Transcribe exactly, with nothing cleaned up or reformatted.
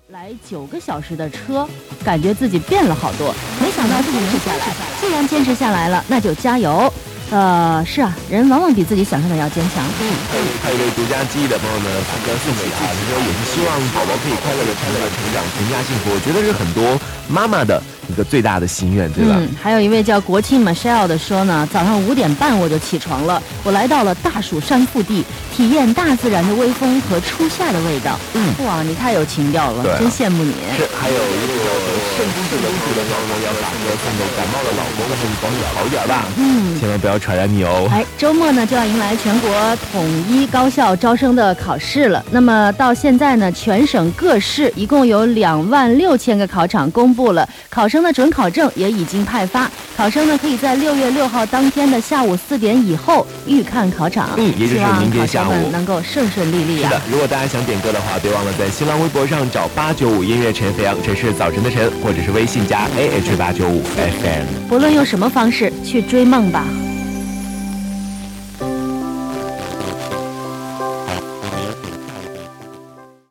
来九个小时的车，感觉自己变了好多，没想到坚持下来。既然坚持下来了，那就加油。呃，是啊，人往往比自己想象的要坚强。 嗯，还有一位独家记忆的朋友呢，发歌送给他，他说也是希望宝宝可以快乐的、快乐的成长，全家幸福。我觉得是很多妈妈的一个最大的心愿，对吧？ 嗯，还有一位叫国庆 Michelle 的说呢，早上五点半我就起床了，我来到了大蜀山腹地，体验大自然的微风和初夏的味道。嗯，哇，你太有情调了，真羡慕你。 是，还有一位叫圣公主的公主的朋友呢，要把歌送给感冒的老公，祝你保你好一点吧。嗯，千万不要传染你哦。 哎，周末呢就要迎来全国统一高校招生的考试了。那么到现在呢，全省各市一共有两万六千个考场公布了，考生的准考证也已经派发。考生呢可以在六月六号当天的下午四点以后预看考场。 嗯，也就是明天下午， 希望考生们能够顺顺利利啊。 是的，如果大家想点歌的话，别忘了在新浪微博上找八九五音乐陈飞扬，这是早晨的晨，或者是微信加 A H 八九五 F M。 不论用什么方式去追梦吧。